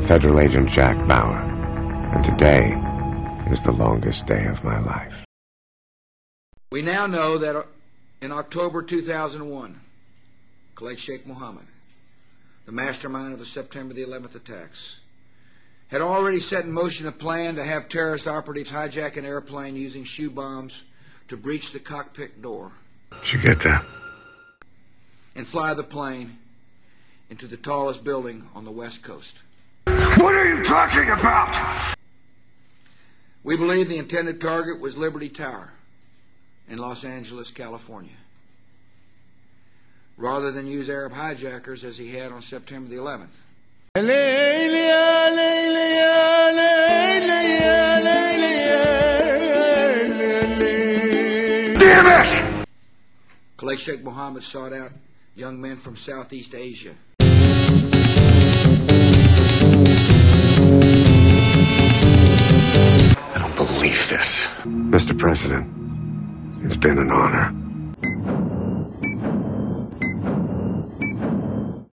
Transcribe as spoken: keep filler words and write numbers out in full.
Federal Agent Jack Bauer, and today is the longest day of my life. We now know that in October two thousand one, Khalid Sheikh Mohammed, the mastermind of the September the eleventh attacks, had already set in motion a plan to have terrorist operatives hijack an airplane using shoe bombs to breach the cockpit door. Did you get that? And fly the plane into the tallest building on the West Coast. What are you talking about? We believe the intended target was Liberty Tower in Los Angeles, California, rather than use Arab hijackers as he had on September the eleventh. Damn it! Khalid Sheikh Mohammed sought out young men from Southeast Asia. I don't believe this. Mister President, it's been an honor.